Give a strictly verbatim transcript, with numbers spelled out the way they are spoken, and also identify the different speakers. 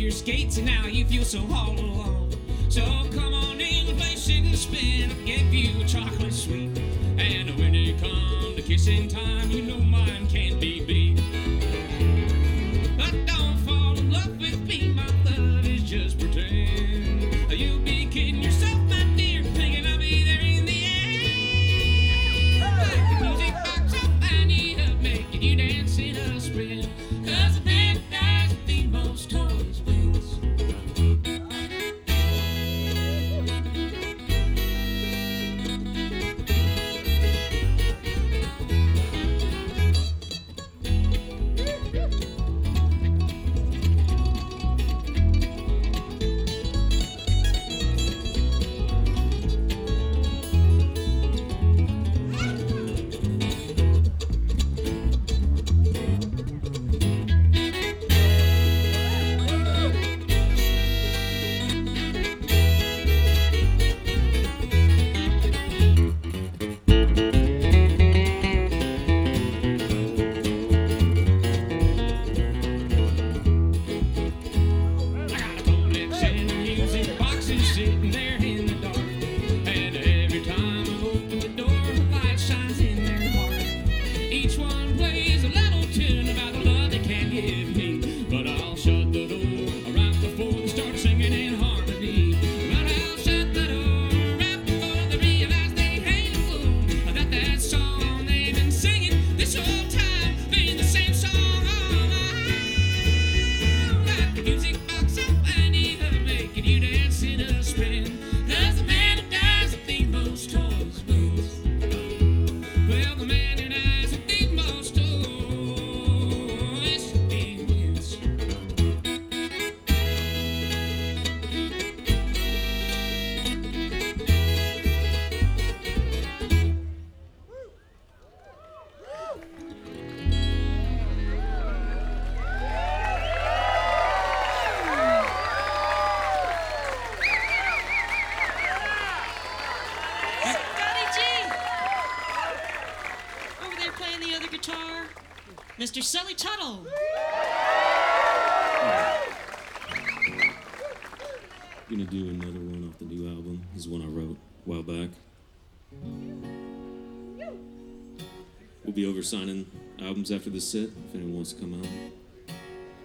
Speaker 1: your skates and now you feel so all alone. So come on in, play, sit and spin. I'll give you a chocolate sweet. And when it comes to kissing time, you know mine can't be beat. But don't fall in love with me, my love is just pretend. You'll be kidding yourself, my dear, thinking I'll be there in the end. Like the music box up, I need help making you dance in a spin. Cause the man dies with the most toys wins. Sitting there in the dark, and every time I open the door, a light shines in their heart. Each one plays a little tune about the love they can't give me, but I'll shut the door right before they start singing in harmony. But I'll shut the door right before they realize they ain't a fool. That that song they've been singing this whole time ain't the same song. Like the music box up, I need her making you dance in a spin. There's a man who dies with the most toys wins. Well, the man who dies with the most toys wins.
Speaker 2: Scotty G! Over there playing the other guitar, Mister Sully Tuttle.
Speaker 3: Gonna do another one off the new album. This is one I wrote a while back. We'll be over signing albums after this set if anyone wants to come out.